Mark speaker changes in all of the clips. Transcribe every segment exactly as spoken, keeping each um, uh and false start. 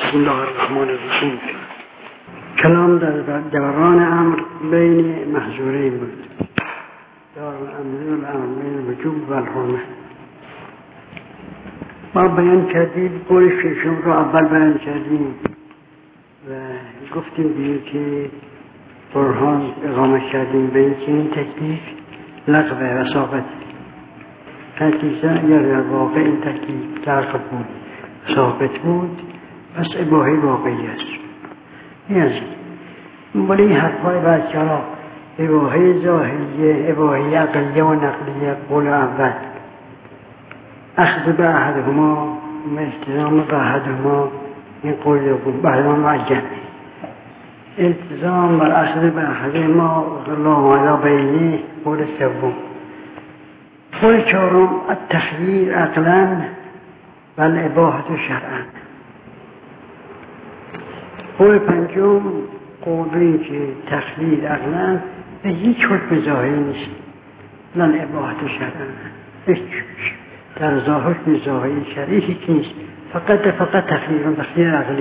Speaker 1: بسم الله الرحمن الرحیم. کلام در دوران امر بین محظورین بود. دوران امر و الامر بین الوجوب و الحرمه. ما بیان کردیم قول ششم رو اول بیان کردیم و گفتیم دیگه که برهان اقامه کردیم به اینکه این تکلیف لغوه و ثابت. نتیجه یا در واقع این تکلیف لغو بود ثابت بود، پس اباحه واقعی است. این از این ولی این حرفای بچه ها اباحه ظاهریه، اباحه عقلیه و نقلیه، قول اول اخذ به احدهما التزام به احدهما، این قول دوم به احدهما معجم التزام بر اخذ به احدهما الله علی بینه، قول سوم. قول چهارم التخییر عقلا و الاباحه شرعا. قول پنجم قول این که تخییر عقلا به هیچ حکم ظاهری نیست، نه الاباحه شرعا، هیچ در ظاهر حکم ظاهری شرعی هیچ نیست، فقط فقط تخییر و تخییر عقلی.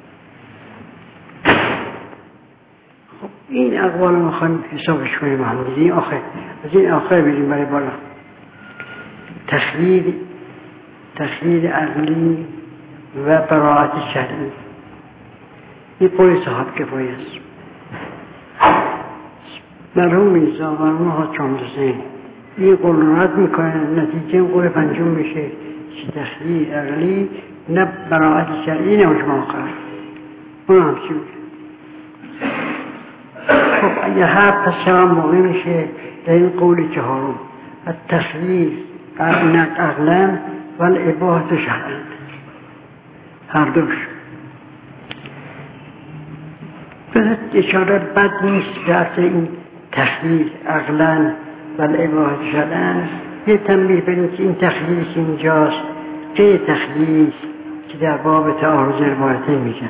Speaker 1: خب این اقوال رو میخوایم حسابش کنیم محمدی. این آخر از این آخر بریم برای بالا. تخییر تخییر عقلی و براعت شرعی، این قول صاحب کفایه است. مرحوم میرزا و مرحوم حاج حامد حسین این قول رو رد میکنه، نتیجه قول پنجم میشه که تخییر عقلی نه براعت شرعی نه حکم آخر. اون هم چی میشه؟ خب اگه هر پس هم موقع میشه در این قول چهارم التخییر عقلا و الاباحه شرعا، هر دوش. بذات اشاره بد نیست در این تخییر عقلا و الاباحه شرعا یه تنبیه بریم که این تخییر که اینجاست که تخییر که در باب تعارض روایتین میگن.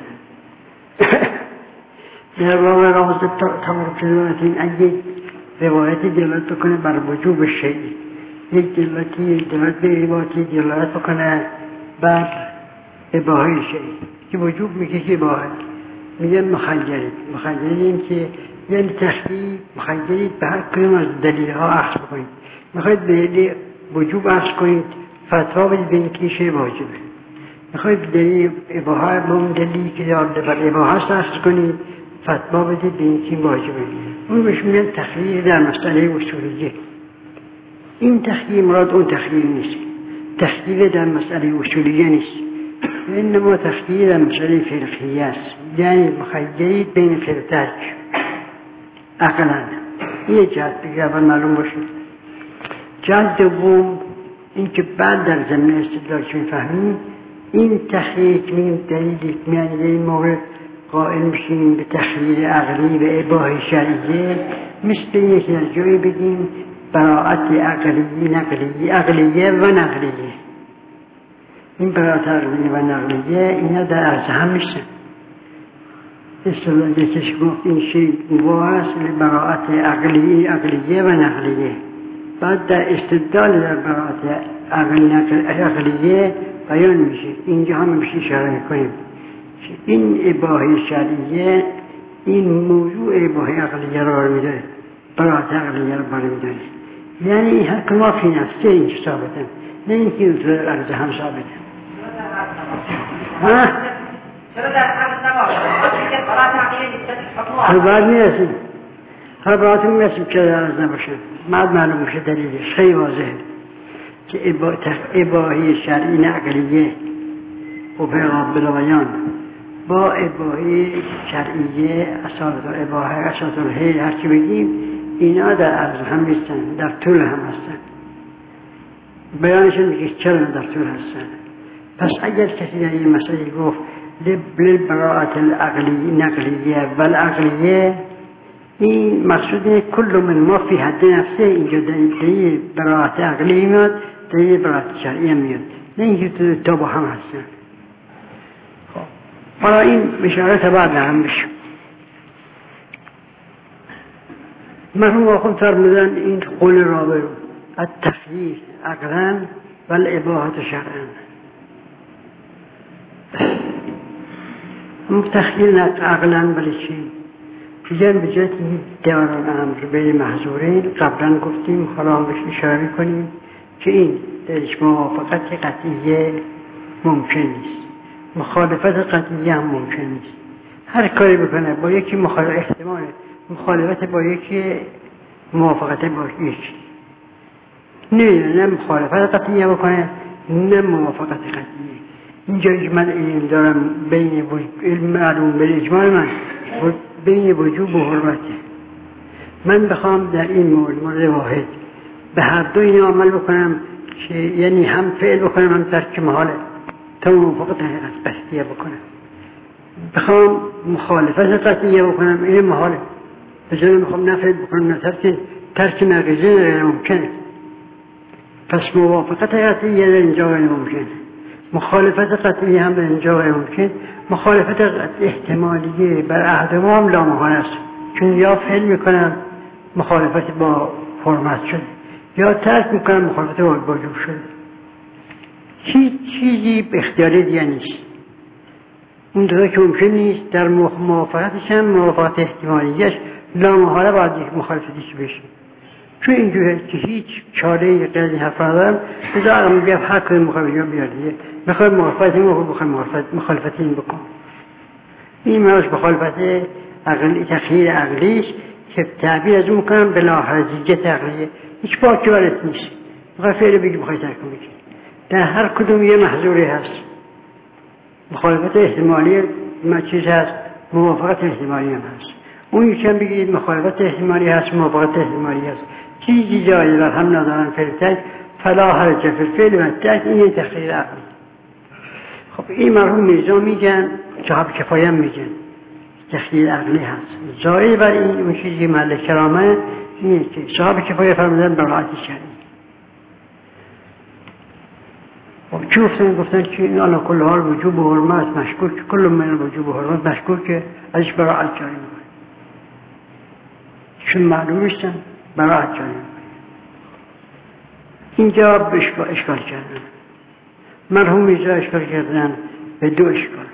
Speaker 1: در باب تعارض روایتین اگه روایتی دلالت بکنه بر وجوب شیئی، یک دلالتی دلالت به روایتی دلالت بکنه بر اباحه شیئی که وجوب میگه که اباحه، میگن مخیرید. مخیرید این که یعنی تخییر مخیرید به هر کدوم از دلیل ها اخذ کنید. میخواید دلیل وجوب اخذ کنید، فتوا بدید به اینکه شیء واجبه. میخواید دلیل اباحه به اون دلیلی که دارده بر اباحه اخذ کنید، فتوا بدید به اینکه واجبه. اون بهش میگن تخییر در مسئله اصولیه. این تخییر مراد اون تخییر نیست، تخییر در مسئله اصولیه نیست، انما تخییر در مسئله فقهیه است، یعنی مخیرید بین فرتج عقلا. یه جهت بگه اول معلوم باشه. جهت دوم این که بعد در زمین استدلال که میفهمیم این تخییر که میگیم دلیلی میانی در این مورد قائل میشیم به تخییر عقلی و اباحه شرعیه، مثل اینه که در جایی بگیم براعت عقلی نقلی عقلیه و نقلیه. این براعت عقلی و نقلیه اینا در عرض هم میشن. اصلا یکیش گفت این شیء مباح است براعت عقلی عقلیه و نقلیه. بعد در استدلال در براعت عقلی عقلیه بیان میشه. اینجا هم میشه اشاره میکنیم این اباحه شرعیه این موضوع اباحه عقلیه را میداره، براعت عقلیه را برمیداره. یعنی این حق ما فی نفسه این که ثابتن، نه اینکه این طور عرض هم ثابتن. ها؟
Speaker 2: چرا در حق نباشد؟ براعت عقلیه نیست.
Speaker 1: حال باید میرسیم حال براعت میرسیم که در عرض نباشد. بعد معلوم میشه دلیلش خیلی واضحه که اباحه شرعی عقلیه و پیغام بلایان با اباحه شرعیه اصالت الاباحه اصالت الحیل هرچی بگیم اینا در عرض هم نیستن، در طول هم هستن. بیانشون میگه چرا در طول هستن. پس اگر کسی در این مسئله گفت للبراءة العقلی نقلیه و العقلیه، این مقصود اینه کل من ما فی حد نفسه. اینجا دلیل براءت عقلی میاد، دلیل براءت شرعی میاد، نه اینکه تو با هم هستن. حالا این بشارت بعد هم بشه. مرحوم آخون فرمودن این قول رابع التخییر عقلا و الاباحه شرعا. تخیل عقلا ولی چی؟ دیگر به جهت دوران امر به محظورین قبلا گفتیم، حالا بهش اشاره میکنیم که این درش موافقت قطعیه ممکن نیست، مخالفت قطعیه هم ممکن نیست. هر کاری بکنه با یکی مخالفت، احتمال مخالفت با یکی موافقت با یکی، نه نه مخالفت قطعیه بکنه نه موافقت قطعیه. اینجا من علم دارم بین علم معلوم به اجمال من بین وجوب و حرمته. من بخوام در این مورد مورد واحد به هر دو این عمل بکنم که یعنی هم فعل بکنم هم ترک محاله تا موافقت قطعیه بکنم، بخوام مخالفت قطعیه بکنم این محاله، به جای میخوام نه فعل بکنم نه ترک ترک ناقضی غیر ممکنه. پس موافقت قطعیه در اینجا غیر ممکنه، مخالفت قطعی هم در اینجا غیر ممکن. مخالفت احتمالیه بر عهد ما هم لامحال است، چون یا فعل میکنم مخالفت با حرمت شده یا ترک میکنم مخالفت با وجوب شده. هیچ چیزی به اختیار دیگه نیست. اون دوتا که ممکن نیست در موافقتش هم موافقت احتمالیش لامحاله باید یک مخالفتیش بشه. چون اینجوره که هیچ چاره غیر این حرف ندارم، بذار اقام بیاب هر کاری مخالفت بیاردیه میخوای مخالفت این بخوای مخالفت مخالفت این بکن. این مراش مخالفت عقلی، تخییر عقلیش که تعبیر از اون میکنم بلا حرجیت عقلیه، هیچ پاکی برات نیست. میخوای فعل بگی بخوای ترک بگی، در هر کدوم یه محظوری هست. مخالفت احتمالی ما چیز هست، موافقت احتمالی هم هست. اون یکی هم بگید مخالفت احتمالی هست، موافقت احتمالی هست. چیزی جایی بر هم ندارن فعل ترک، فلا حرج فی الفعل و ترک، این تخییر عقلی. خب این مرحوم میرزا میگن، صاحب کفایه میگن تخییر عقلی هست. زائد بر این اون چیزی محل کرامه اینه که صاحب کفایه فرمودن براعت شرعی. خب چی گفتن؟ گفتن که این علا کل حال وجوب و حرمت مشکوک، کل من وجوب و حرمت مشکوک، ازش براعت جاری میکنه، چون معلوم نیستن براعت جاری میکنه. اینجا به اشکال کردن مرحوم میرزا اشکال کردن به دو اشکال.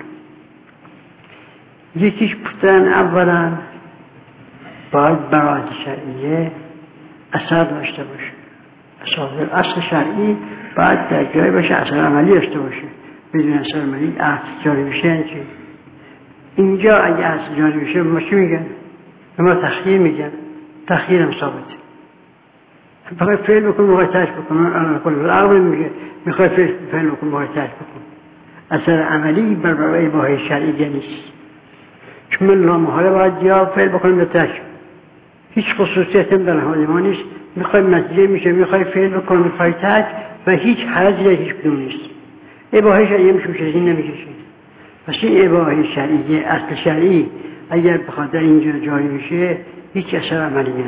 Speaker 1: یکیش پوتن اولا باید براعت شرعیه اثر داشته باشه، اصل اصل شرعی باید در جای باشه اثر عملی داشته باشه. بدون اثر عملی اصل جاری بشه یعنی چی؟ اینجا اگه اصل جاری بشه ما چی میگن؟ ما تخییر میگن، تخییر هم ثابته. بخوای فعل بکن بخوای ترک بکن، انا کل عقل میگه میخوای فعل بکن بخوای ترک بکن، اثر عملی بر برای اباحه شرعی نیست. چون من لامحاله باید یا فعل بکنم یا ترک، هیچ خصوصیت هم در حال ما نیست. میخوای نتیجه میشه، میخوای فعل بکن میخوای ترک و هیچ حرجی در هیچ کدوم نیست. اباحه شرعی هم شوشه این نمیکشه. پس این اباحه شرعی اصل شرعی اگر بخواد در اینجا جاری بشه هیچ اثر عملی نداره.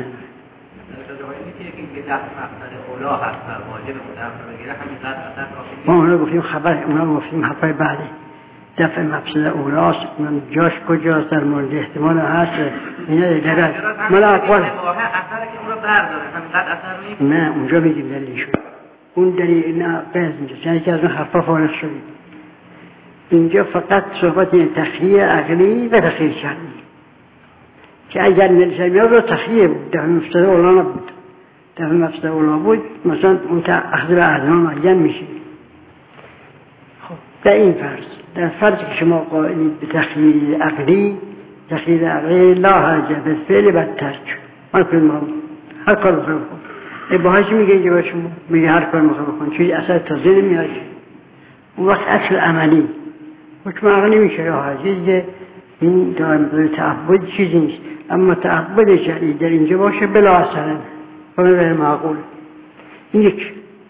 Speaker 1: ما اونا گفتیم خبر، اونا گفتیم حرفای بعدی دفع مفسد اولاست، من جاش کجاست در مورد احتمال هست اینا دیگر مالا اقوال نه اونجا میگیم دلیلشون، اون دلیل نه بهز اینجا یعنی که از اون حرفا فارغ شدیم. اینجا فقط صحبت این تخییر عقلی و تخییر شرعی که اگر نلسل میاد رو تخییر بود، دفع مفسد اولا نبود. دفع مفسد اولا بود مثلا اون تا اخذ به اعظام معین میشه. خب در این فرض، در فرض که شما قائلید به تخییر عقلی، تخییر عقلی لا حرج فی الفعل و الترک، هر کار میخوام هر کار میخوام بکن. اباحه میگه اینجا با شما میگه هر کار میخوام بکن، چیزی اثر تازه نمیاد. اون وقت اصل عملی حکم عقلی میشه یا حاجیه. این دائم تعبد چیزی نیست، اما تعبد شرعی در اینجا باشه بلا اثرن و غیر معقول. این یک.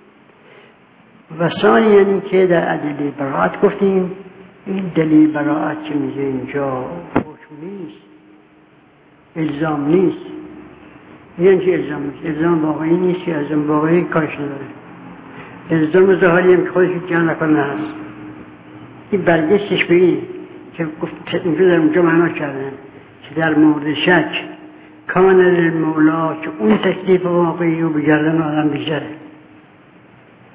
Speaker 1: و ثانی یعنی که در ادله براعت گفتیم این دلیل براعت که میگه اینجا حکم نیست، الزام نیست. یعنی چه الزام نیست؟ الزام واقعی نیست یا الزام واقعی کارش نداره. الزام ظاهری هم که خودش جان نکنه هست. این برگشتش به این که گفت اینجا در اونجا معنا کردن که در مورد شک کان للمولا که اون تکلیف واقعی رو بگردن آدم بیشتره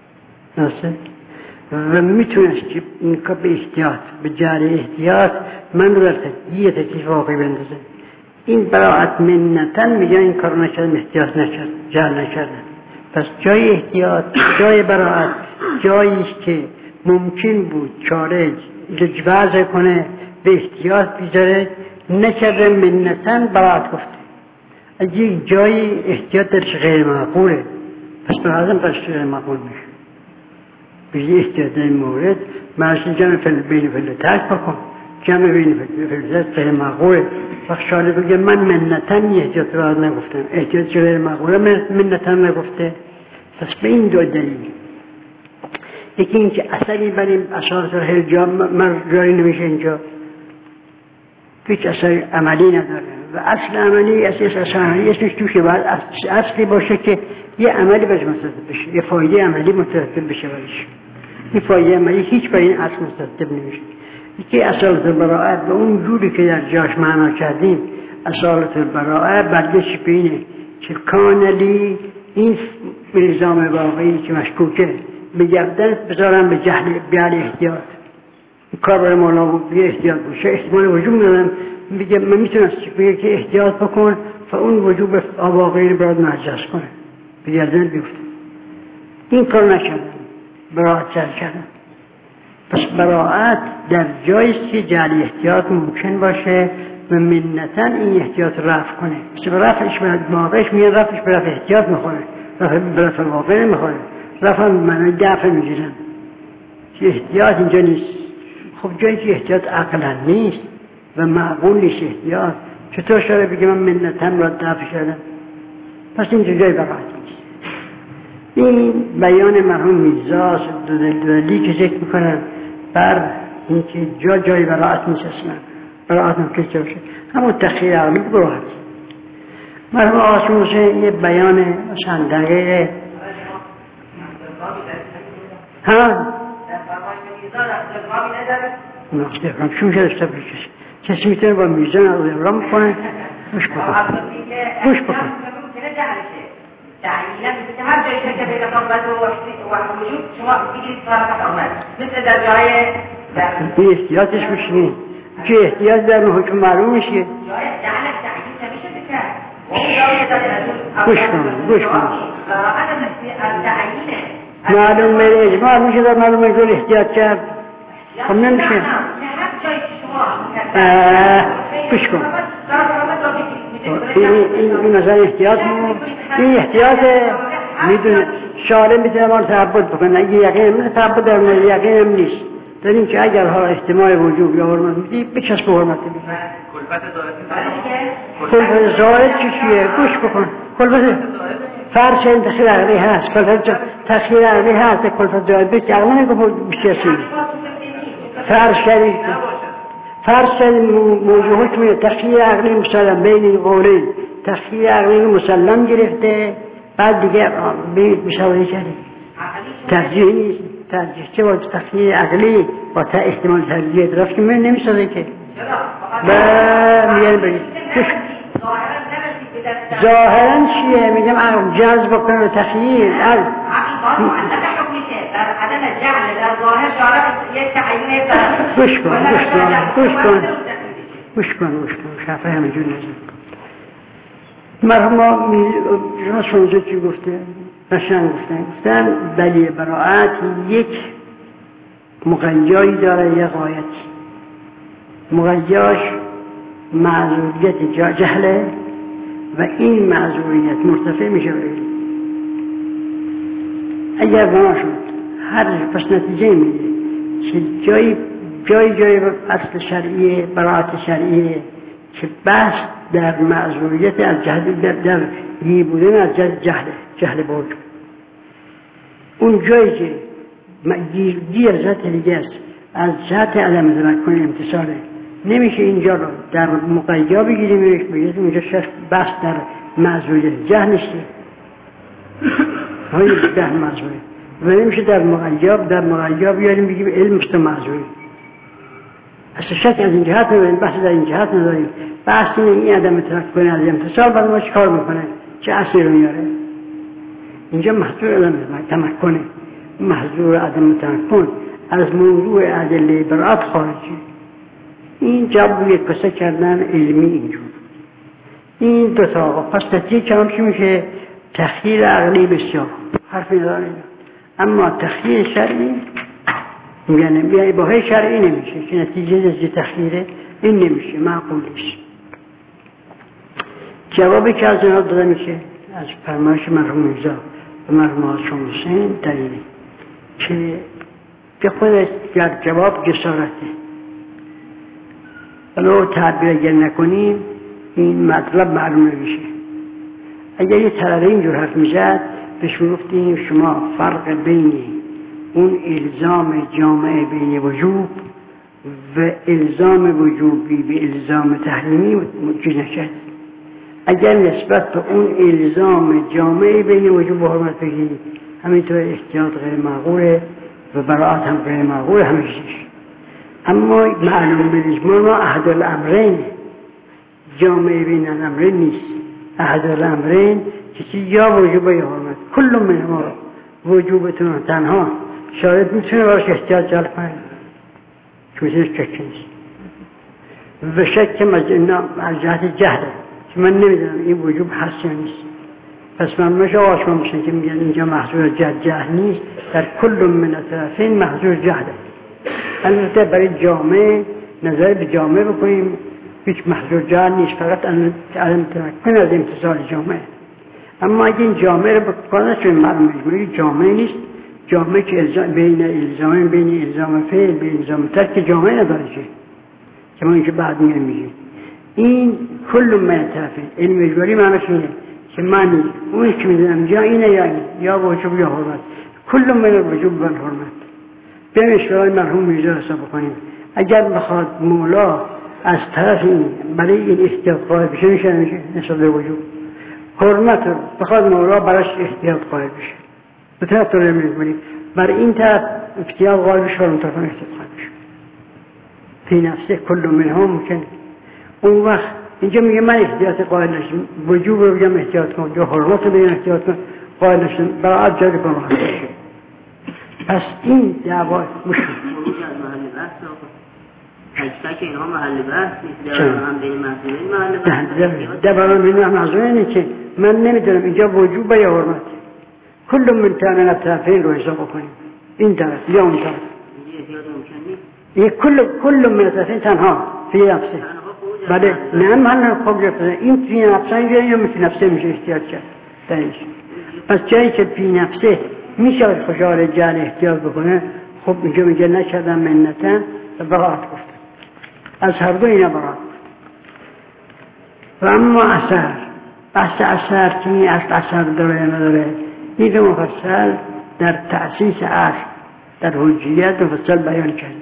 Speaker 1: درسته؟ و میتونست که این که به احتیاط به جاری احتیاط من رو در یه تکلیف واقعی بندازه. این براعت منتن میگن این کار نکردم، احتیاط نکردم، جهل نکردم. پس جای احتیاط، جای براعت، جاییست که ممکن بود چاره وضع کنه به احتیاط بیزاره، نکرده منتن براعت گفته. اگه جای احتیاط درش غیر معقوله، پس برازم پس غیر معقول میشه. بگی احتیاط در این مورد مرسی جمع فل بین فل ترک بکن، جمع بین فل ترک غیر معقوله. وقت شاله بگه من منتن احتیاط براعت نگفتم، احتیاط غیر معقوله منتن نگفته. پس به این دو دلیل، یکی این که اثری بر این اساس هر جا من جاری نمیشه اینجا، هیچ اثر عملی نداره و اصل عملی از اصل عملی اسمش توشه باید اصلی باشه که یه عملی بهش مستطب بشه، یه فایده عملی مستطب بشه برش. این فایده عملی هیچ به این اصل مستطب نمیشه. یکی اصالت البراءه به اون جوری که در جاش معنا کردیم، اصالت البراءه برگش به اینه که کانلی این نظام واقعی که مشکوکه بگردن بذارن به جهل بیال احتیاط. کار برای مولا بود یه احتیاط باشه، احتمال وجود ندارم میگه من میتونست بگه که احتیاط بکن و اون وجود به واقعی براد نجس کنه بگردن بیفته. این کار نکردم، براعت سر کردم. پس براعت در جاییست که جعل احتیاط ممکن باشه و منتاً این احتیاط رفع کنه. مثل رفعش به واقعش میان، رفعش به رفع احتیاط میخوره، رفع به رفع واقع نمیخوره، رفع معنی دفع میگیرن که احتیاط اینجا نیست. خب جایی که احتیاط عقلا نیست و معقول نیست احتیاط، چطور شده بگه من منتم را دفع شدم؟ پس اینجا جای براعت نیست. این بیان مرحوم میرزا دودلی که ذکر میکنن بر اینکه جا جای براعت نیست اصلا، براعت ممکن چه باشه، همون تخییر عقلی براعت. مرحوم آسون حسین یه بیان مثلا دقیقه ها نقطه شو شده اشتبه کسی کسی میتونه با میزان اقرام کنه. گوش بکن گوش بکن
Speaker 2: تعیینا مثل هر جایی که بین قبض و وجود شما بگیرید صارت آمد مثل در جای
Speaker 1: این احتیاطش میشنی که احتیاط در حکم معلوم میشه.
Speaker 2: جای جعل تعیین نمیشه بکرد اون
Speaker 1: گوش کن گوش کن
Speaker 2: براعت مثل التعیینه
Speaker 1: معلوم به اجماع میشه در معلوم میشه احتیاط کرد. خب نمیشه
Speaker 2: هر جایی که شما
Speaker 1: گوش کن این مثلا احتیاط این احتیاط میدونه شارع میتونه ما رو تعبد بکنه. اگه یقین هم تعبد در مورد یقین هم نیست داریم که اگر ها احتمال وجود یا حرمت میدی بچسب به حرمت میدی. کلفت زائد چی چیه؟ گوش بکن. کلفت فرش این تخییر عقلی هست، کلفت تخییر عقلی هست، کلفت زائد بیش عقلی نگو بشیسی فرش شدید فرض کردیم موضوع حکم تخییر عقلی مسلم بین این قولین، تخییر عقلی مسلم گرفته بعد دیگه مشاوره کردیم ترجیح نیست. ترجیح چه با تخییر عقلی با تا احتمال ترجیح ادراف که من نمیسازه که با میگن برید ظاهرا چیه؟ میگم عقل جذب بکنه به تخییر عقل
Speaker 2: عدم جعل در ظاهر شارع یک تعیین
Speaker 1: گوش کن گوش کن گوش کن گوش کن گوش کن شفه همه جور نزد مرحوم شما سنزه چی گفته؟ بشن گفتن گفتن بلی براعت یک مغیایی داره یک غایتی. مغیاش معذوریت جهله و این معذوریت مرتفع میشه بگید اگر بنا شد هر پس نتیجه میده که جای جای جای اصل شرعیه براعت شرعیه که بحث در معذوریت از جهل در, در یی بودن از جهل جهل, جهل بود. اون جایی که گیر ذات دیگه است از جهت عدم تمکن امتصاله نمیشه اینجا رو در مقیا بگیریم بگیریم اونجا شخص بحث در معذوریت جهل نیستی های جهل معذوریت و نمیشه در مغیاب در مغیاب بیاریم بگیم علم است معذوری. اصلا شک از این جهت نداریم، بحث در این جهت نداریم. بحث اینه این عدم تمکن از امتصال بعد ما چه کار میکنه، چه اصلی رو میاره. اینجا محضور عدم تمکنه، محضور عدم تمکن از موضوع ادله براعت خارجی. این جواب یک کسه کردن علمی اینجور. این دو تا پس نتیجه کلام چی میشه؟ تخییر عقلی بسیار حرف نداره، اما تخییر شرعی یعنی اباحه شرعی نمیشه که نتیجه از تخییره، این نمیشه، معقول نیست. جوابی که از جناب داده میشه از فرمایش مرحوم میرزا و مرحوم هاشم حسین دلیلی که به خودش در جواب جسارته، ولو تعبیر اگر نکنیم این مطلب معلوم نمیشه. اگر یه طلبه اینجور حرف میزد بهش میگفتیم شما فرق بین اون الزام جامعه بین وجوب و الزام وجوبی به الزام تحریمی متوجه نشد. اگر نسبت به اون الزام جامعه بین وجوب و حرمت بگیرید همینطور احتیاط غیر معقوله و براعت هم غیر معقوله همیشهش. اما معلوم بالاجماع ما احد الامرین جامعه بین الامرین نیست. احد الامرین چیزی یا وجوب یا حرمت، کل من ما وجوبتون تنها شاید میتونه براش احتیاط جلب کنه چیزش شک نیست و شک از جهت جهله که من نمیدونم این وجوب هست یا نیست. پس من مشه آشما میشن که میگن اینجا محضور جهل جهل نیست، در کل من طرفین محضور جهله. البته برای جامعه نظر به جامعه بکنیم هیچ محضور جهل نیست، فقط علم تمکن از امتصال جامعه. اما اگه این جامعه رو بکنه چون معلوم مجموعی جامعه نیست، جامعه که الزام بین الزام بین الزام فعل بین الزام ترک جامعه نداره که ما اینکه بعد میگم میگیم این کل من طرفین علم اجباری معنیش اینه که معنی اون که میدونم یا اینه یا اینه یا وجوب یا حرمت، کل من وجوب و حرمت. بیایم اشتغال مرحوم میرزا حساب کنیم. اگر بخواد مولا از طرف این برای این احتیاط قائل بشه میشه نمیشه نسبت به وجوب. حرمت رو بخواد مولا براش احتیاط قائل بشه بطرف تو رو میکنیم برای این طرف احتیاط قائل بشه حرمت طرف احتیاط قائل بشه فی نفسه کل من هم ممکن. اون وقت اینجا میگه من احتیاط قائل نشم، وجوب رو بگم احتیاط کن یا حرمت رو بگم احتیاط کن قائل نشم برای جاری کنم. پس این دعوا مشکل
Speaker 3: تک اینها محل بحث نیست، در هم بین محضورین محل بحث
Speaker 1: در برای بین محضورینه که من نمیدونم اینجا وجوب یا حرمت. کل من تامن اطرافین رو حساب کنیم، این طرف یا اون طرف این کل کل من اطرافین تنها فی نفسه. بله نه من خوب گفتم این فی نفسه اینجا یا فی نفسه میشه احتیاط کرد دلیلش. پس جایی که فی نفسه میشه خوشحال جان احتیاط بکنه خب اینجا میگه نکردم منتن و براعت گفت از هر دو اینا براعت. و اما اثر بحث اثر که این اثر داره یا نداره این رو مفصل در تأسیس عقل در حجیت مفصل بیان کرد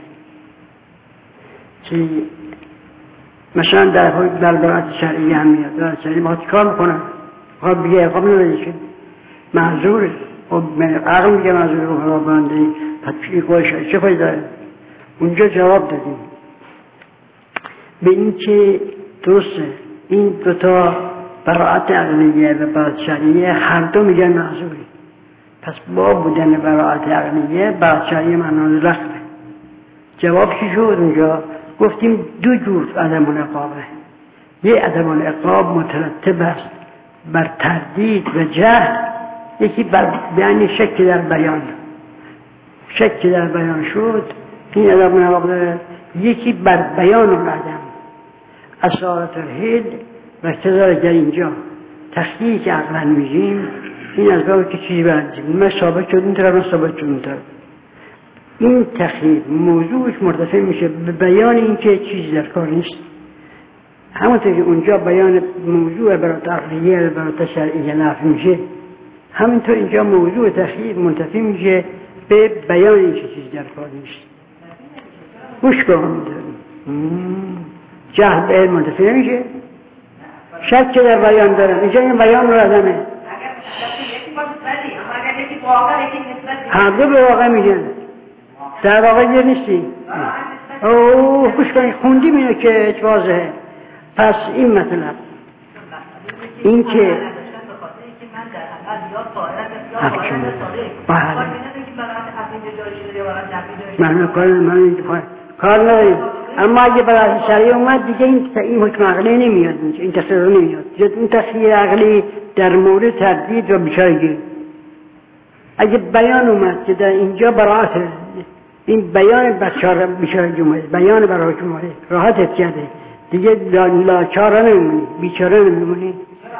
Speaker 1: که مثلا در در براعت شرعی هم میاد. در شرعی ما کار میکنن خب بگه اقام نداری که معذوره خب عقل میگه معذوره رو خراب بنده پس چی کوشش چه فایده داره؟ اونجا جواب دادیم به این که درسته این دوتا براعت عقلیه و براعت شرعیه هر دو میگن معذوری. پس با بودن براعت عقلیه براعت شرعیه معنی رخته. جواب چی شد اونجا؟ گفتیم دو جور عدم العقابه. یه عدم العقاب مترتب است بر تردید و جهل، یکی بر بیان شک در بیان. شک در بیان شد این عدم العقابه. یکی بر بیان العدم اصالت الحیل و اقتضار در اینجا تخییک عقلا میگیم این از باب که چیزی برندیم من ثابت شد این طرف من ثابت شد این طرف. این تخییک موضوعش مرتفع میشه به بیان این که چیزی در کار نیست. همونطور که اونجا بیان موضوع برات عقلیه و برات شرعیه نافی میشه همینطور اینجا موضوع تخییک منتفع میشه به بیان این که چیزی در کار نیست. گوش کنم جهل به علم منتفع نمیشه. شک که در بیان دارن اینجا این بیان رو عدمه هر دو به واقع میگن در واقع یه نیستی. اوه گوش کنید خوندیم اینو که واضحه. پس این مطلب این که من کار من کار نداریم اما اگه برای شرعی اومد دیگه این این حکم عقلی نمیاد، این تصرف نمیاد. این تصرف عقلی در مورد تردید و بیچارگی. اگه بیان اومد که در اینجا براعت این بیان بچار بیچارگی اومد، بیان برای حکم اومد، راحتت کرده دیگه لاچاره نمیمونی، بیچاره نمیمونی.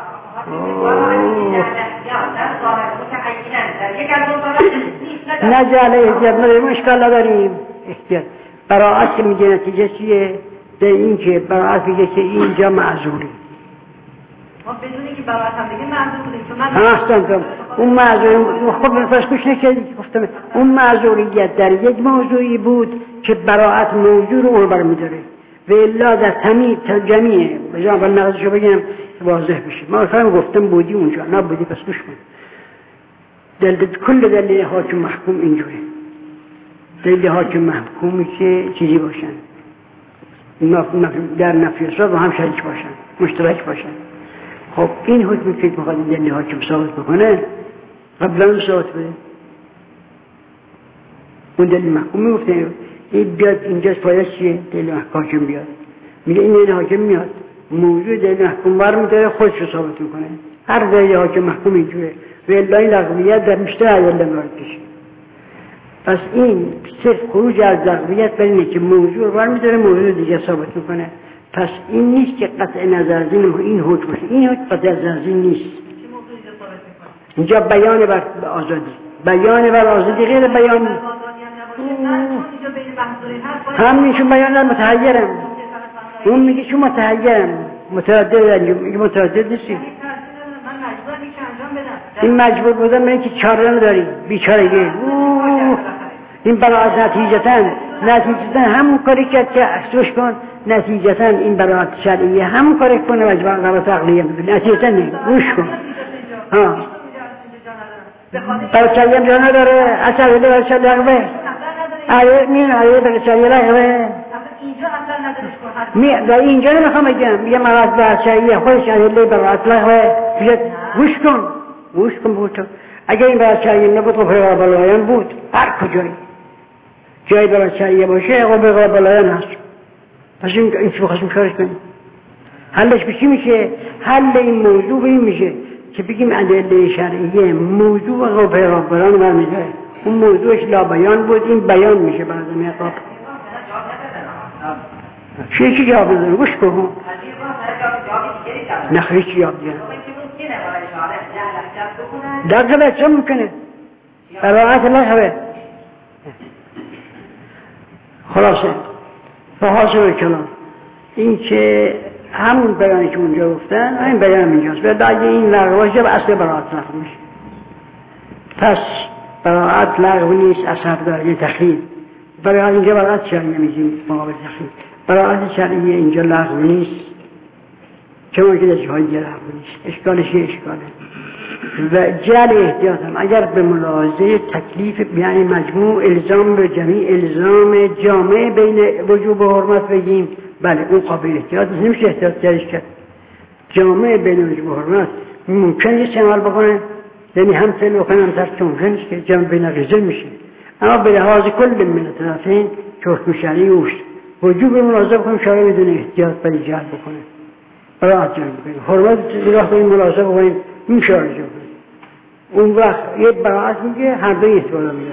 Speaker 1: نه جاله احتیاط نداریم، اشکال نداریم. احتیاط براعت که میگه نتیجه چیه؟ در این که براعت میگه که اینجا معذوری.
Speaker 2: ما بدونی که براعت هم بگه معذوری.
Speaker 1: ها احسن اون معذوری خب پس گوش نکردی که گفتم اون معذوریت در یک موضوعی بود که براعت موضوع رو اون برمیداره و الا در تمیز جمعیه. بجام اول نقضشو بگم واضح بشه. ما فهم گفتم بودی اونجا نبودی پس گوش کن. دل کل دلیل حاکم محکوم اینجوره. دلیل حاکم محکومی که چیزی باشن در نفی اثبات و هم شریک باشن، مشترک باشن. خب این حکمی که میخواد دلیل حاکم ثابت بکنه قبلا ثابت بده. اون دلیل محکوم میگفته این بیاد اینجا فایده چیه؟ دلیل حاکم بیاد میگه این دلیل حاکم میاد موضوع دلیل محکوم برمیداره خودش رو ثابت میکنه. هر دلیل حاکم محکوم اینجوره و الا لغویت در بیشتر ادله وارد بشه. پس این صرف خروج از لغویت بر اینه که موضوع رو برمیداره موضوع دیگه ثابت میکنه. پس این نیست که قطع نظر زین این حکم باشه. این حکم قطع نظر زین نیست. اینجا بیان بر آزادی، بیان بر آزادی غیر بیان همینشون بیان متحیرم. اون میگه چون متحیرم متردد میگه متردد نیستی. این مجبور بودن من که چاره نداری بیچارگی. این براعت نتیجتاً نتیجتاً همون کاری که عکسش کن نتیجتاً این براعت شرعیه همون کاری کنه و براعت عقلیه نتیجتاً نه گوش کن. ها براعت شرعیه جا نداره اصلا ولی براعت شرعیه لغوه آیه مین آیه براعت شرعیه لغوه می در اینجا نمیخوام بگم یه مراد براعت شرعیه خودش ادله براعت لغوه گوش کن گوش کن بود. اگر این براعت شرعیه نبود خب غیر بالایان بود. هر کجایی جایی براعت شرعیه باشه خب غیر بالایان هست. پس این این چی بخواستیم کارش کنیم؟ حلش به چی میشه؟ حل این موضوع به این میشه که بگیم ادله شرعیه موضوع و پیغمبران برمیداره. اون موضوعش لا بیان بود این بیان میشه برای زمین قاب. چی چی جواب بزنیم؟ گوش کن. نخیش جواب دیگه در قبل چه ممکنه؟ براعت لغوه. خلاصه فحاصل کلام این که همون بیانی که اونجا گفتن این بیان اینجاست و اگه این لغو باشه به اصل براعت لغو میشه. پس براعت لغو نیست اثر داره یه تخیل. برای اینجا براعت شرعیه میگیم مقابل تخیل. براعت شرعیه اینجا لغو نیست چون که در جاهای دیگه لغو نیست. اشکالش یه اشکاله و جل احتیاط هم اگر به ملاحظه تکلیف یعنی مجموع الزام به جمعی الزام جامع بین وجوب و حرمت بگیم بله اون قابل احتیاط نمیشه احتیاط درش کرد. جامع بین وجوب و حرمت ممکن نیست عمل بکنه یعنی هم فعل و هم ترک ممکن نیست که جمع بین غیزه میشه. اما به لحاظ کل من طرفین که حکم شرعی اوست وجوب ملاحظه بکنیم شرعی بدون احتیاط برای جهل بکنه براعت جمع بکنیم حرمت دیگاه کنیم ملاحظه بکنیم این شرعی جمع اون وقت یه براعت میگه هر دوی احتیاط میگه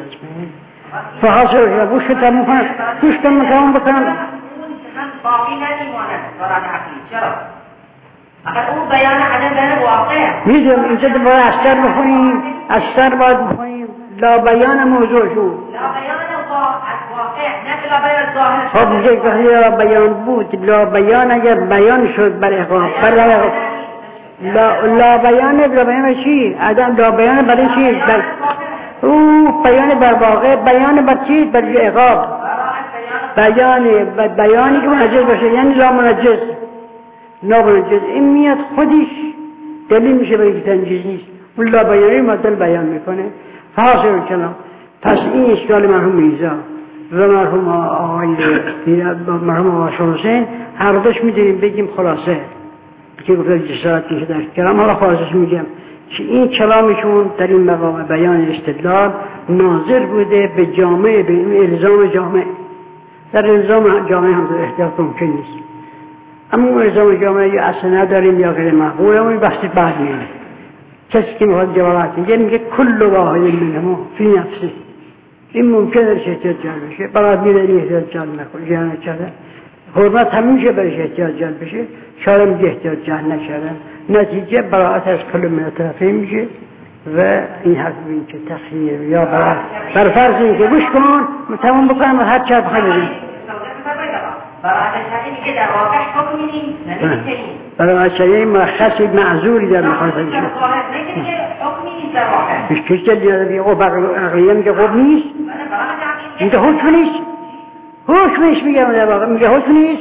Speaker 1: فحاصل یا گوش کتم میکنم گوش کتم میکنم بکنم
Speaker 2: باقی نمیماند براعت عقلی. چرا؟ اگر اون بیان عدم بیان واقع
Speaker 1: میدونم اینجا باید اشتر بخونیم اشتر باید بخونیم لا بیان موضوع شو
Speaker 2: لا بیان واقع نه لا بیان ظاهر.
Speaker 1: خب میگه که لا بیان بود لا بیان اگر بیان شد بر اقام بر اقام لا لا بیان لا بیان چی؟ عدم لا بیان برای چی؟ بر او بیان بر واقع بیان بر چی؟ بر اقام بیان بیانی که منجز باشه یعنی لا منجز لا منجز این میاد خودش دلیل میشه برای که تنجیز نیست. اون لا بیانی مدل بیان میکنه. حاصل کلام پس این اشکال مرحوم میرزا و مرحوم آقای مرحوم آقای حسین هر دوش میدونیم بگیم خلاصه که گفته جسارت میشه در کلام. حالا خلاصش میگم که این کلامشون در این مقام بیان استدلال ناظر بوده به جامعه به این الزام جامعه در نظام جامعه هم احتیاط ممکن نیست. اما نظام جامعه یا اصلا نداریم یا غیر مقبول، اون بحثی بعد میاد. کسی که میخواد جوابات میگه میگه کل واحد منهما فی نفسه، این ممکنه درش احتیاط جلب بشه، برات میره این احتیاط جلب نکنه، جلب نکرده حرمت همیشه برش احتیاط جلب بشه، شارع میگه احتیاط جلب نکرده، نتیجه براعت از کل من طرفین میشه و این حرف این که تخییر یا براعت بر فرض این که گوش کن تمام بکنم و هر چه بخواه بزن
Speaker 2: براعت شرعی میگه در واقع حکمی نیست، نمیتونیم
Speaker 1: براعت شرعی مرخصی معذوری در مخالفه میشه،
Speaker 2: حکمی نیست در واقع
Speaker 1: مش کسی دیگه دیگه قب عقلیه میگه قب نیست، میگه حکم نیست، حکم نیست میگه در واقع میگه حکم نیست.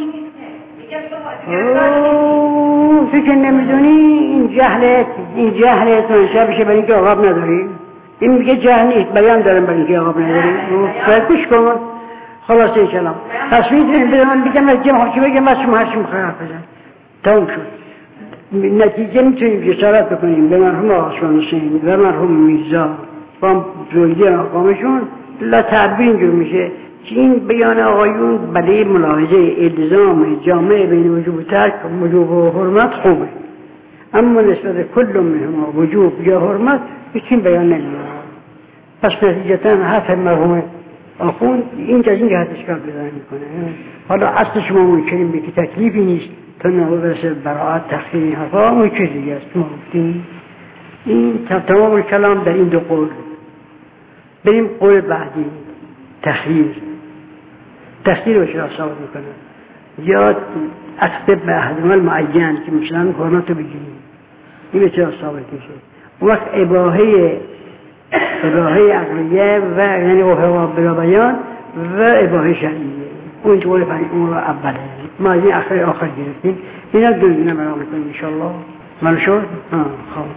Speaker 1: اوه تو که نمیدونی این جهلت این جهلت منشأ بشه برای اینکه عقاب نداری، این میگه جهل نیست بیان دارم برای اینکه عقاب نداری، باید گوش کن. خلاصه کلام پس میتونیم به من بگم از جمع حکم بگم از شما هرچی مخواهی حرف بزن تمام شد. نتیجه میتونیم جسارت بکنیم به مرحوم آسمان حسین و مرحوم میرزا با زوجی آقامشون لا تعبیر اینجور میشه که این بیان آقایون برای ملاحظه الزام جامعه بین وجوب و ترک وجوب و حرمت خوبه، اما نسبت کل منهما وجوب یا حرمت هیچ بیان نمیاد. پس نتیجتا حرف مرحوم آخوند اینجا این جهت اشکال پیدا میکنه. حالا اصل شما ممکنیم به که تکلیفی نیست تا نبود برسه براعت تخییر این حرفا اون چیز دیگه است ما گفتیم. این تمام کلام در این دو قول. بریم قول بعدی تخییر. تخییر رو چرا ثابت میکنه؟ یا اکتب به احدمال معین که مثلا حرمت رو بگیریم این رو چرا ثابت میشه؟ اون وقت اباهه اباهه عقلیه و یعنی اوهوا بلا بیان و اباهه شرعیه. اون قول فرید اون رو اوله ما از این آخر آخر گرفتیم. اینا دو دونه برام میکنیم انشاءالله. من شد؟ ها خب